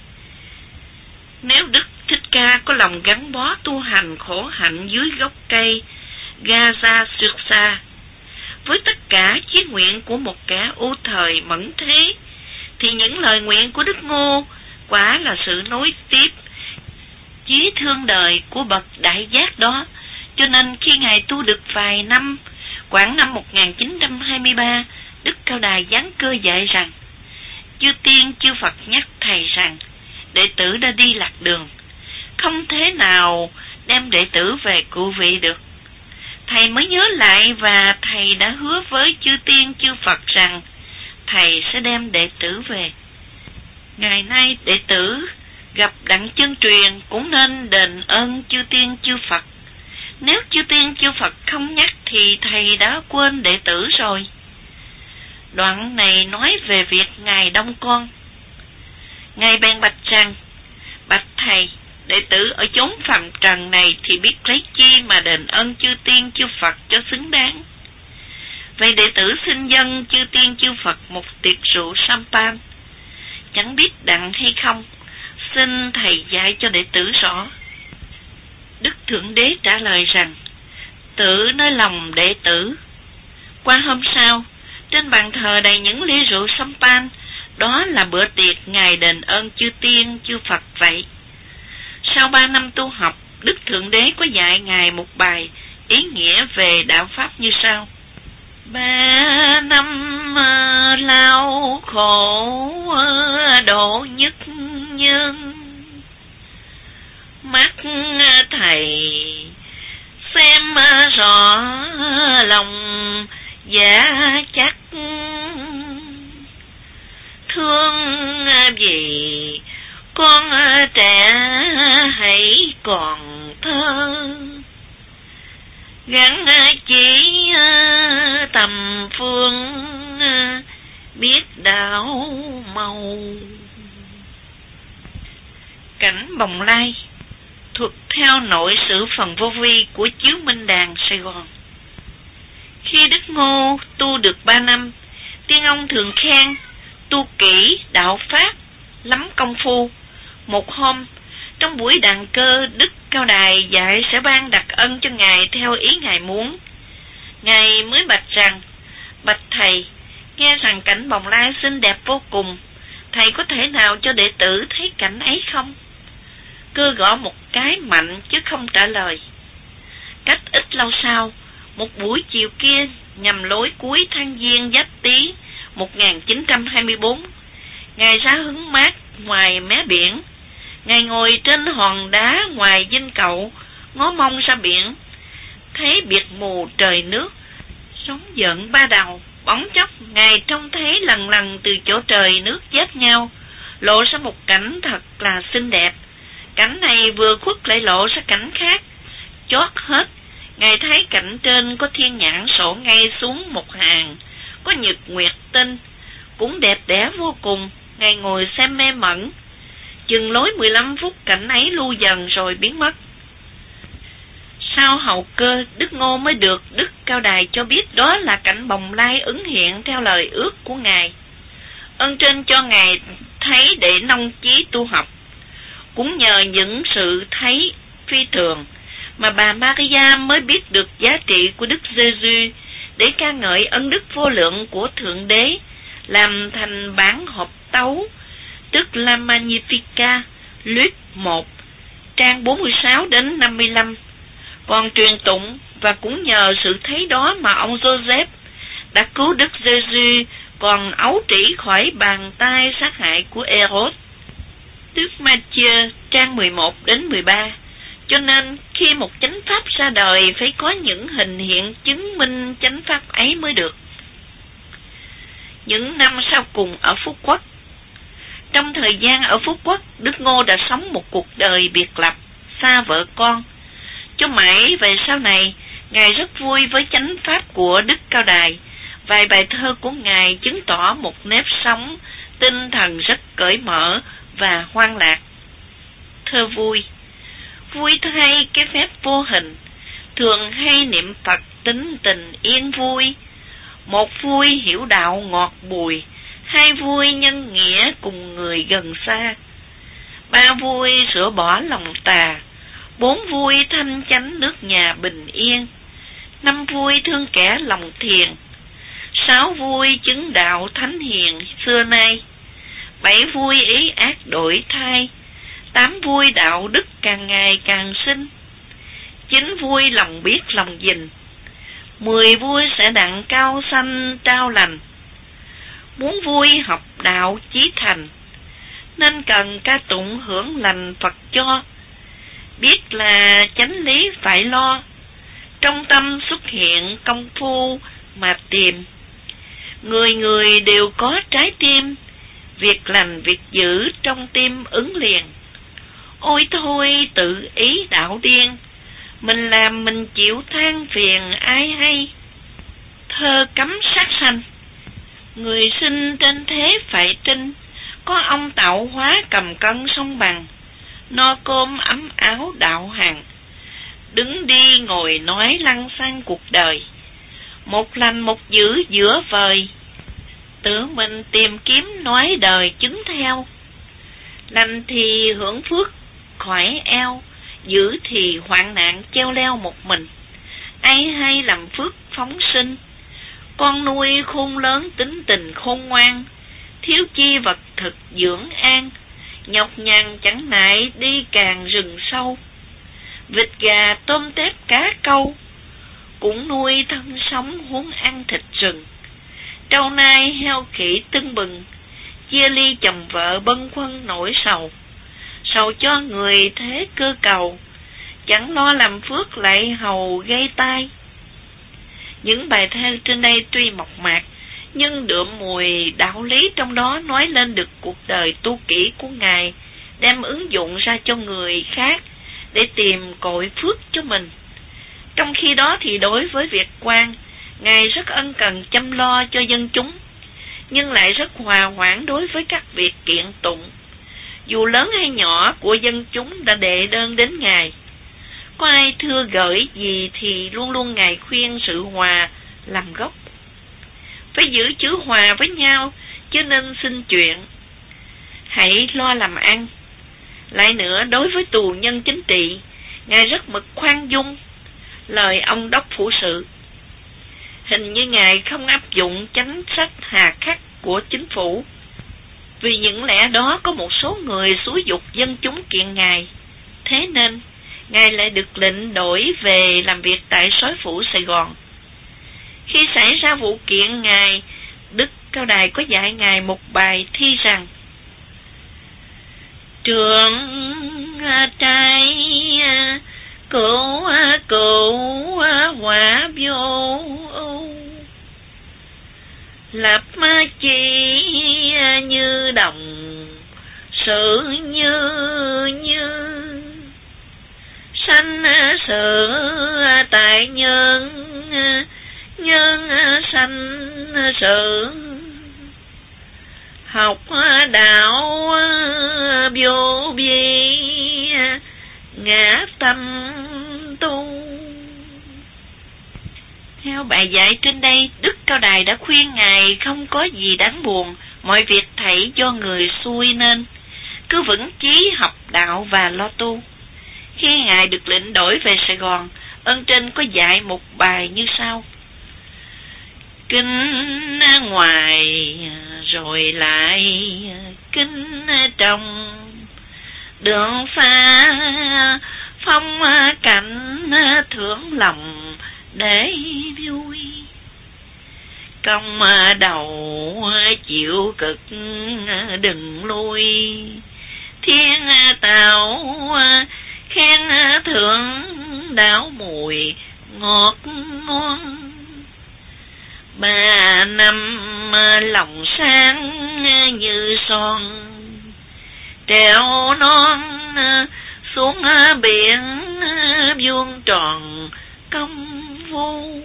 Nếu Đức Thích Ca có lòng gắn bó tu hành khổ hạnh dưới gốc cây Gajasuksa, với tất cả chí nguyện của một kẻ ưu thời mẫn thế, thì những lời nguyện của Đức Ngô quả là sự nối tiếp chí thương đời của bậc đại giác đó. Cho nên khi Ngài tu được vài năm, khoảng năm 1923, Đức Cao Đài giáng cơ dạy rằng: chư tiên chư Phật nhắc thầy rằng đệ tử đã đi lạc đường, không thế nào đem đệ tử về cựu vị được. Thầy mới nhớ lại, và thầy đã hứa với chư tiên chư Phật rằng thầy sẽ đem đệ tử về. Ngày nay đệ tử gặp đặng chân truyền cũng nên đền ơn chư tiên chư Phật. Nếu chư tiên chư Phật không nhắc thì thầy đã quên đệ tử rồi. Đoạn này nói về việc Ngài Đông Con. Ngài bèn bạch rằng: bạch thầy, đệ tử ở chốn phàm trần này thì biết lấy chi mà đền ơn chư tiên chư Phật cho xứng đáng. Vậy đệ tử xin dâng chư tiên chư Phật một tiệc rượu sampan. Chẳng biết đặng hay không, xin thầy dạy cho đệ tử rõ. Đức Thượng Đế trả lời rằng: tự nơi lòng đệ tử. Qua hôm sau, trên bàn thờ đầy những ly rượu sampan, đó là bữa tiệc Ngài đền ơn chư tiên chư Phật vậy. Sau 3 năm tu học, Đức Thượng Đế có dạy Ngài một bài ý nghĩa về đạo Pháp như sau: 3 năm khổ độ nhất nhân. Mắt thầy xem rõ lòng dạ chắc, thương vì con trẻ hãy còn thơ, gắn chỉ tầm phương biết đạo màu. Cảnh Bồng Lai thuật theo nội sự phần vô vi của Chiếu Minh Đàn Sài Gòn. Khi Đức Ngô tu được 3 năm, tiên ông thường khen tu kỹ đạo pháp, lắm công phu. Một hôm, trong buổi đàn cơ, Đức Cao Đài dạy sẽ ban đặc ân cho Ngài theo ý Ngài muốn. Ngài mới bạch rằng: bạch thầy, nghe rằng cảnh Bồng Lai xinh đẹp vô cùng, thầy có thể nào cho đệ tử thấy cảnh ấy không? Cơ gõ một cái mạnh chứ không trả lời. Cách ít lâu sau, một buổi chiều kia, nhằm lối cuối tháng Giêng Giáp Tý 1924, Ngài ra hứng mát ngoài mé biển. Ngài ngồi trên hòn đá ngoài dinh cậu, ngó mông ra biển, thấy biệt mù trời nước, sóng giận ba đầu. Bỗng chốc Ngài trông thấy lần lần từ chỗ trời nước giáp nhau, lộ ra một cảnh thật là xinh đẹp. Cảnh này vừa khuất lại lộ ra cảnh khác. Chót hết, Ngài thấy cảnh trên có thiên nhãn sổ ngay xuống một hàng, có nhật nguyệt tinh, cũng đẹp đẽ vô cùng. Ngài ngồi xem mê mẩn. Chừng lối 15 phút, cảnh ấy lưu dần rồi biến mất. Sau hậu cơ, Đức Ngô mới được Đức Cao Đài cho biết đó là cảnh Bồng Lai ứng hiện theo lời ước của Ngài. Ơn trên cho Ngài thấy để nông chí tu học. Cũng nhờ những sự thấy phi thường mà bà Maria mới biết được giá trị của Đức Giê-xu, để ca ngợi ân đức vô lượng của Thượng Đế, làm thành bản hợp tấu, tức La Magnificat, Luc 1, trang 46 đến 55. Còn truyền tụng, và cũng nhờ sự thấy đó mà ông Joseph đã cứu Đức Giê-xu còn ấu trĩ khỏi bàn tay sát hại của Herod. Đức Matthew trang 11 đến 13. Cho nên khi một chánh pháp ra đời, phải có những hình hiện chứng minh chánh pháp ấy mới được. Những năm sau cùng ở Phú Quốc. Trong thời gian ở Phú Quốc, Đức Ngô đã sống một cuộc đời biệt lập, xa vợ con. Cho mãi về sau này, Ngài rất vui với chánh pháp của Đức Cao Đài. Vài bài thơ của Ngài chứng tỏ một nếp sống tinh thần rất cởi mở và hoan lạc. Thơ vui. Vui thay cái phép vô hình, thường hay niệm Phật tính tình yên vui. Một vui hiểu đạo ngọt bùi, hai vui nhân nghĩa cùng người gần xa. Ba vui sửa bỏ lòng tà, bốn vui thanh chánh nước nhà bình yên. Năm vui thương kẻ lòng thiền, sáu vui chứng đạo thánh hiền xưa nay. Bảy vui ý ác đổi thay, tám vui đạo đức càng ngày càng sinh. Chín vui lòng biết lòng gìn, 10 vui sẽ đặng cao sanh trao lành. Muốn vui học đạo chí thành, nên cần ca tụng hưởng lành Phật cho. Biết là chánh lý phải lo, trong tâm xuất hiện công phu mà tìm. Người người đều có trái tim, việc lành việc dữ trong tim ứng liền. Ôi thôi tự ý đạo điên, mình làm mình chịu than phiền ai hay. Thơ cấm sát sanh. Người sinh trên thế phải trinh, có ông tạo hóa cầm cân song bằng. No cơm ấm áo đạo hàng, đứng đi ngồi nói lăng xăng cuộc đời. Một lành một dữ giữa vời, tự mình tìm kiếm nói đời chứng theo. Lành thì hưởng phước khỏi eo, dữ thì hoạn nạn treo leo một mình. Ai hay làm phước phóng sinh, con nuôi khôn lớn tính tình khôn ngoan. Thiếu chi vật thực dưỡng an, nhọc nhằn chẳng nại đi càng rừng sâu. Vịt gà tôm tép cá câu, cũng nuôi thân sống huống ăn thịt rừng. Trâu nai heo khỉ tưng bừng, chia ly chồng vợ bâng khuâng nỗi sầu, sầu cho người thế cơ cầu, chẳng lo làm phước lại hầu gây tai. Những bài thơ trên đây tuy mộc mạc, nhưng đượm mùi đạo lý trong đó nói lên được cuộc đời tu kỹ của Ngài, đem ứng dụng ra cho người khác để tìm cội phước cho mình. Trong khi đó thì đối với việc quan, Ngài rất ân cần chăm lo cho dân chúng, nhưng lại rất hòa hoãn đối với các việc kiện tụng. Dù lớn hay nhỏ của dân chúng đã đệ đơn đến Ngài, có ai thưa gửi gì thì luôn luôn Ngài khuyên sự hòa làm gốc. Phải giữ chữ hòa với nhau, chứ nên xin chuyện. Hãy lo làm ăn. Lại nữa, đối với tù nhân chính trị, Ngài rất mực khoan dung. Lời ông đốc phủ sự, hình như Ngài không áp dụng chính sách hà khắc của chính phủ. Vì những lẽ đó có một số người xúi giục dân chúng kiện Ngài. Thế nên, Ngài lại được lệnh đổi về làm việc tại soái phủ Sài Gòn. Khi xảy ra vụ kiện Ngài, Đức Cao Đài có dạy Ngài một bài thi rằng: Trường trai cửu hỏa vô, lập chi như đồng sự như sanh sự tại nhân sanh sự, học đạo vô vi ngã tâm tu. Theo bài dạy trên đây, Đức Cao Đài đã khuyên Ngài không có gì đáng buồn, mọi việc thảy do người xui nên cứ vững chí học đạo và lo tu. Khi Ngài được lệnh đổi về Sài Gòn, ơn trên có dạy một bài như sau: Kinh ngoài rồi lại kinh trong, đường xa phong cảnh thưởng lòng để vui. Công đầu chịu cực đừng lui, thiên tạo khen thượng đảo mùi ngọt ngon. 3 năm lòng sáng như son, treo non xuống biển vuông tròn công phu.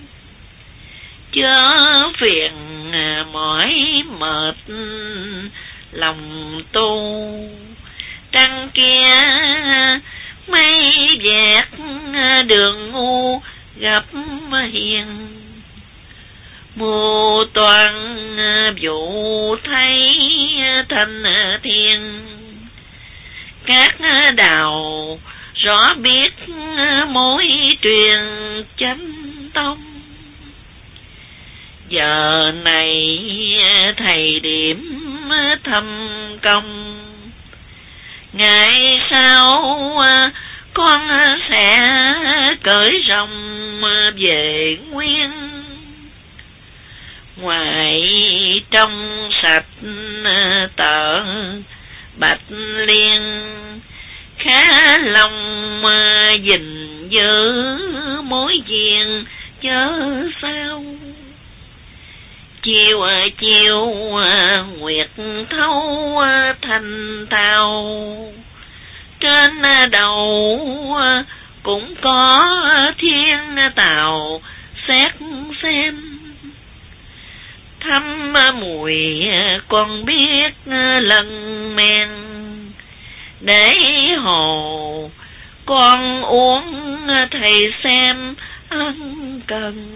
Chớ phiền mỏi mệt lòng tu, trăng kia mây vẹt đường ngu gặp hiền. Mù toàn vụ thấy thanh thiên, các đạo rõ biết mối truyền chánh tông. Giờ này thầy điểm thâm công, ngày sau con sẽ cởi rồng về nguyên. Ngoài trong sạch tợ bạch liên, khá lòng gìn giữ mối duyên chớ sao. Chiều chiều nguyệt thâu thành thao, trên đầu cũng có thiên tào xét xem. Thăm mùi còn biết lần men, để hồ con uống thầy xem ân cần.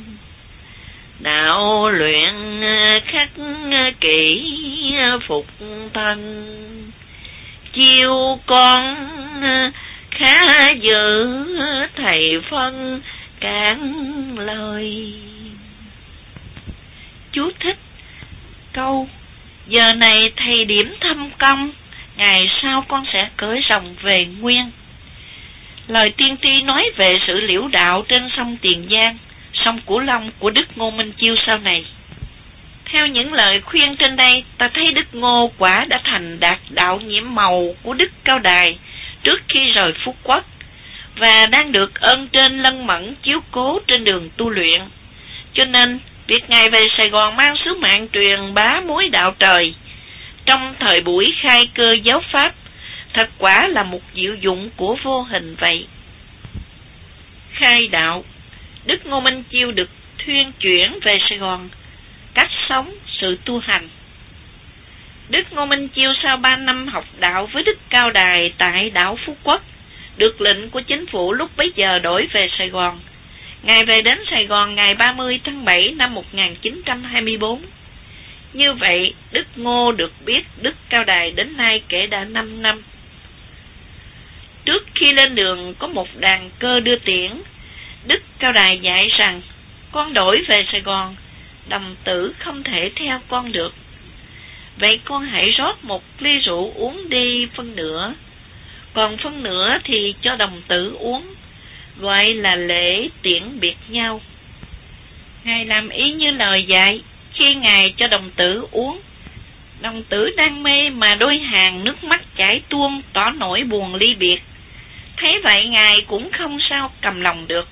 Đạo luyện khắc kỹ phục thân, chiêu con khá giữ thầy phân cản lời. Chú thích câu: Giờ này thầy điểm thâm công, ngày sau con sẽ cởi rồng về nguyên. Lời tiên tri nói về sự liễu đạo trên sông Tiền Giang, sông Cửu Long của Đức Ngô Minh Chiêu sau này. Theo những lời khuyên trên đây, ta thấy Đức Ngô quả đã thành đạt đạo nhiễm màu của Đức Cao Đài trước khi rời Phú Quốc, và đang được ơn trên lân mẫn chiếu cố trên đường tu luyện. Cho nên, việc Ngài về Sài Gòn mang sứ mạng truyền bá mối đạo trời trong thời buổi khai cơ giáo Pháp thật quả là một diệu dụng của vô hình vậy. Khai đạo. Đức Ngô Minh Chiêu được thuyên chuyển về Sài Gòn. Cách sống, sự tu hành. Đức Ngô Minh Chiêu sau 3 năm học đạo với Đức Cao Đài tại đảo Phú Quốc, được lệnh của chính phủ lúc bấy giờ đổi về Sài Gòn. Ngài về đến Sài Gòn ngày 30 tháng 7 năm 1924. Như vậy, Đức Ngô được biết Đức Cao Đài đến nay kể đã 5 năm. Trước khi lên đường có một đàn cơ đưa tiễn, Đức Cao Đài dạy rằng, con đổi về Sài Gòn, đồng tử không thể theo con được. Vậy con hãy rót một ly rượu uống đi phân nửa, còn phân nửa thì cho đồng tử uống, gọi là lễ tiễn biệt nhau. Ngài làm ý như lời dạy. Khi Ngài cho đồng tử uống, đồng tử đang mê mà đôi hàng nước mắt chảy tuôn tỏ nỗi buồn ly biệt. Thấy vậy Ngài cũng không sao cầm lòng được.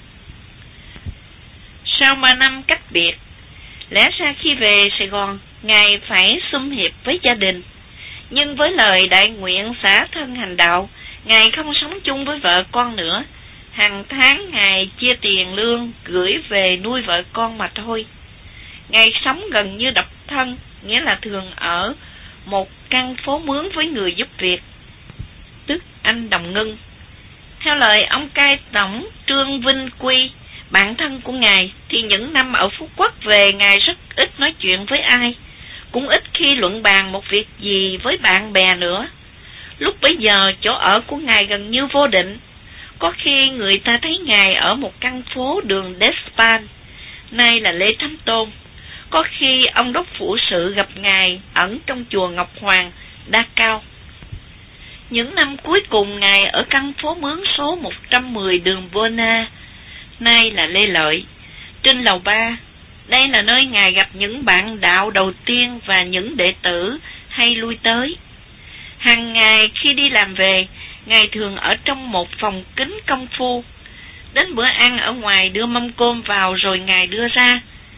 Sau 3 năm cách biệt, lẽ ra khi về Sài Gòn, Ngài phải sum hiệp với gia đình. Nhưng với lời đại nguyện xả thân hành đạo, Ngài không sống chung với vợ con nữa. Hàng tháng Ngài chia tiền lương gửi về nuôi vợ con mà thôi. Ngài sống gần như độc thân, nghĩa là thường ở một căn phố mướn với người giúp việc, tức anh Đồng Ngân. Theo lời ông cai tổng Trương Vinh Quy, bạn thân của Ngài, thì những năm ở Phú Quốc về, Ngài rất ít nói chuyện với ai, cũng ít khi luận bàn một việc gì với bạn bè nữa. Lúc bấy giờ chỗ ở của Ngài gần như vô định. Có khi người ta thấy Ngài ở một căn phố đường Despan, nay là Lê Thánh Tôn. Có khi ông đốc phủ sự gặp Ngài ẩn trong chùa Ngọc Hoàng, Đa Cao. Những năm cuối cùng Ngài ở căn phố mướn số 110 đường Bona, nay là Lê Lợi, trên lầu 3. Đây là nơi Ngài gặp những bạn đạo đầu tiên và những đệ tử hay lui tới. Hàng ngày khi đi làm về, Ngài thường ở trong một phòng kính công phu. Đến bữa ăn ở ngoài đưa mâm cơm vào rồi Ngài đưa ra.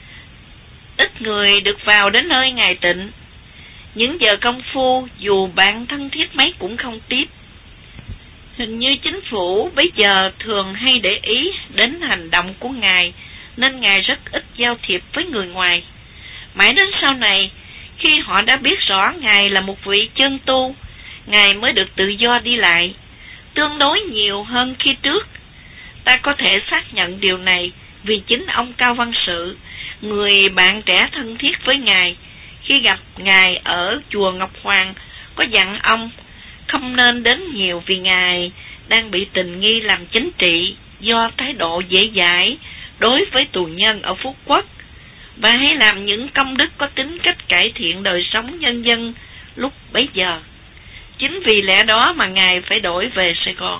Ít người được vào đến nơi Ngài tịnh. Những giờ công phu, dù bạn thân thiết mấy cũng không tiếp. Hình như chính phủ bấy giờ thường hay để ý đến hành động của Ngài, nên Ngài rất ít giao thiệp với người ngoài. Mãi đến sau này, khi họ đã biết rõ Ngài là một vị chân tu, Ngài mới được tự do đi lại, tương đối nhiều hơn khi trước. Ta có thể xác nhận điều này vì chính ông Cao Văn Sự, người bạn trẻ thân thiết với Ngài, khi gặp Ngài ở chùa Ngọc Hoàng, có dặn ông không nên đến nhiều vì Ngài đang bị tình nghi làm chính trị do thái độ dễ dãi đối với tù nhân ở Phú Quốc, và hãy làm những công đức có tính cách cải thiện đời sống nhân dân lúc bấy giờ. Chính vì lẽ đó mà Ngài phải đổi về Sài Gòn.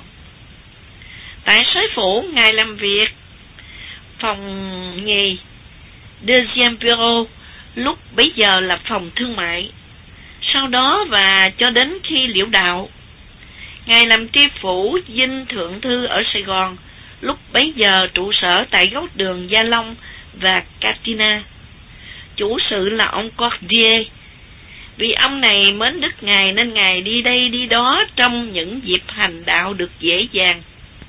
Tại Sới Phủ, Ngài làm việc phòng nhì Deuxième Bureau, lúc bấy giờ là phòng thương mại. Sau đó và cho đến khi liễu đạo, Ngài làm tri phủ dinh thượng thư ở Sài Gòn, lúc bấy giờ trụ sở tại góc đường Gia Long và Catina. Chủ sự là ông Cordier. Vì ông này mến Đức Ngài nên Ngài đi đây đi đó trong những dịp hành đạo được dễ dàng.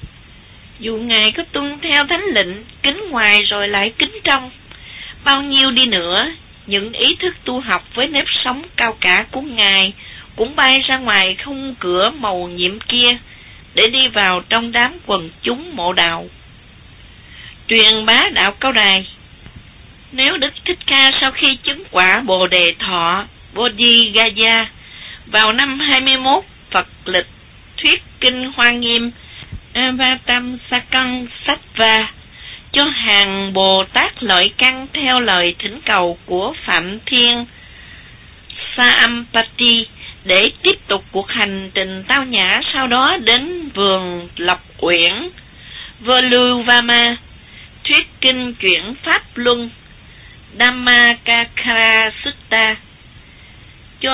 Dù Ngài có tuân theo thánh lệnh, kính ngoài rồi lại kính trong, bao nhiêu đi nữa, những ý thức tu học với nếp sống cao cả của Ngài cũng bay ra ngoài khung cửa màu nhiệm kia để đi vào trong đám quần chúng mộ đạo. Truyền bá đạo Cao Đài. Nếu Đức Thích Ca sau khi chứng quả Bồ Đề Thọ Bodhigaya vào năm 21 Phật lịch thuyết kinh Hoa Nghiêm Avatamsakansattva cho hàng Bồ Tát lợi căn theo lời thỉnh cầu của Phạm Thiên Sampati để tiếp tục cuộc hành trình tao nhã, sau đó đến vườn Lộc Uyển Voluvama thuyết kinh chuyển Pháp Luân Dhammacakara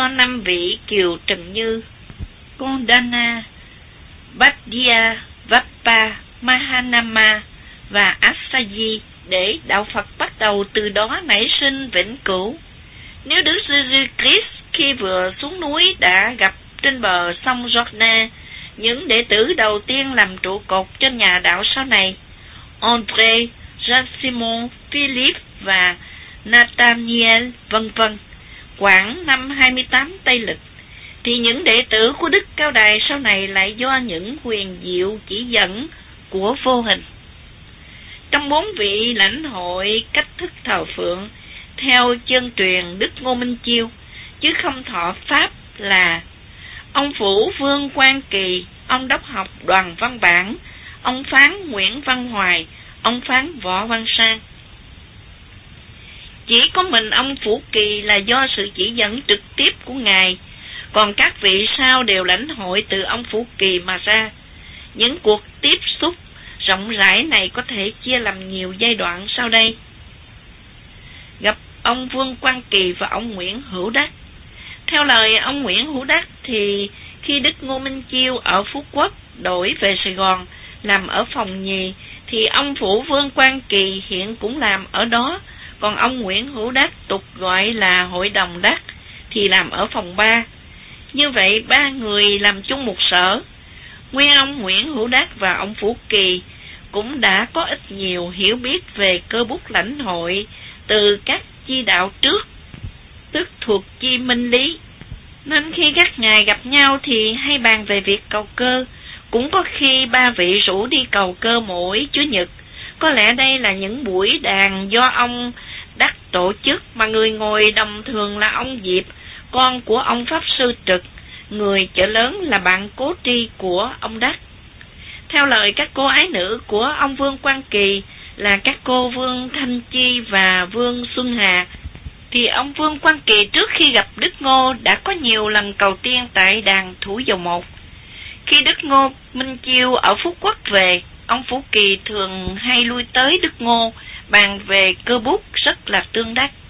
cho 5 vị Kiều Trần Như, Kondana, Bhatia, Vappa, Mahanama và Asaji để đạo Phật bắt đầu từ đó nảy sinh vĩnh cửu. Nếu Đức Jesus Christ khi vừa xuống núi đã gặp trên bờ sông Jordan những đệ tử đầu tiên làm trụ cột trên nhà đạo sau này, André, Jean-Simon, Philip và Nathaniel vân vân, khoảng năm 28 Tây Lịch, thì những đệ tử của Đức Cao Đài sau này lại do những huyền diệu chỉ dẫn của vô hình. Trong 4 vị lãnh hội cách thức thờ phượng theo chân truyền Đức Ngô Minh Chiêu, chứ không thọ pháp là ông Phủ Vương Quang Kỳ, ông Đốc Học Đoàn Văn Bản, ông Phán Nguyễn Văn Hoài, ông Phán Võ Văn Sang. Chỉ có mình ông Phủ Kỳ là do sự chỉ dẫn trực tiếp của Ngài, còn các vị sau đều lãnh hội từ ông Phủ Kỳ mà ra. Những cuộc tiếp xúc rộng rãi này có thể chia làm nhiều giai đoạn sau đây. Gặp ông Vương Quang Kỳ và ông Nguyễn Hữu Đắc. Theo lời ông Nguyễn Hữu Đắc thì khi Đức Ngô Minh Chiêu ở Phú Quốc đổi về Sài Gòn làm ở phòng nhì, thì ông Phủ Vương Quang Kỳ hiện cũng làm ở đó, còn ông Nguyễn Hữu Đắc tục gọi là Hội đồng Đắc thì làm ở phòng 3. Như vậy 3 người làm chung một sở. Nguyên ông Nguyễn Hữu Đắc và ông Phủ Kỳ cũng đã có ít nhiều hiểu biết về cơ bút lãnh hội từ các chi đạo trước, tức thuộc chi minh lý, nên khi các ngài gặp nhau thì hay bàn về việc cầu cơ. Cũng có khi 3 vị rủ đi cầu cơ mỗi Chủ nhật. Có lẽ đây là những buổi đàn do ông Đắc tổ chức, mà người ngồi đồng thường là ông Diệp, con của ông Pháp Sư Trực, người chợ lớn là bạn cố tri của ông Đắc. Theo lời các cô ái nữ của ông Vương Quang Kỳ là các cô Vương Thanh Chi và Vương Xuân Hà, thì ông Vương Quang Kỳ trước khi gặp Đức Ngô đã có nhiều lần cầu tiên tại đàn Thủ Dầu Một. Khi Đức Ngô Minh Chiêu ở Phú Quốc về, ông Phủ Kỳ thường hay lui tới Đức Ngô bàn về cơ bút rất là tương đắc.